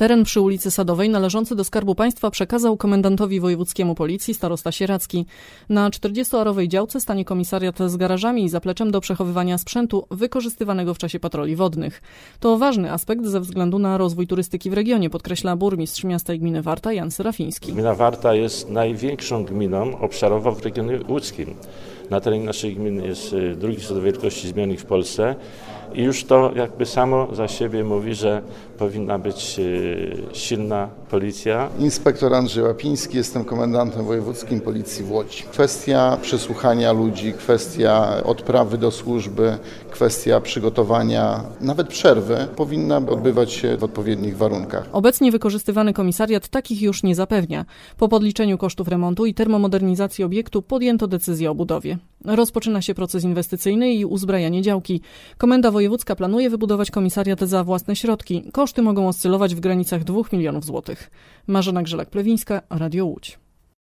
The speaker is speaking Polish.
Teren przy ulicy Sadowej należący do Skarbu Państwa przekazał komendantowi wojewódzkiemu policji starosta Sieracki. Na 40-arowej działce stanie komisariat z garażami i zapleczem do przechowywania sprzętu wykorzystywanego w czasie patroli wodnych. To ważny aspekt ze względu na rozwój turystyki w regionie, podkreśla burmistrz miasta i gminy Warta Jan Serafiński. Gmina Warta jest największą gminą obszarowo w regionie łódzkim. Na terenie naszej gminy jest drugi co do wielkości zmiennik w Polsce i już to jakby samo za siebie mówi, że powinna być silna policja. Inspektor Andrzej Łapiński, jestem komendantem wojewódzkim Policji w Łodzi. Kwestia przesłuchania ludzi, kwestia odprawy do służby, kwestia przygotowania, nawet przerwy powinna odbywać się w odpowiednich warunkach. Obecnie wykorzystywany komisariat takich już nie zapewnia. Po podliczeniu kosztów remontu i termomodernizacji obiektu podjęto decyzję o budowie. Rozpoczyna się proces inwestycyjny i uzbrajanie działki. Komenda wojewódzka planuje wybudować komisariat za własne środki. Koszty mogą oscylować w granicach 2 milionów złotych. Marzena Grzelak-Plewińska, Radio Łódź.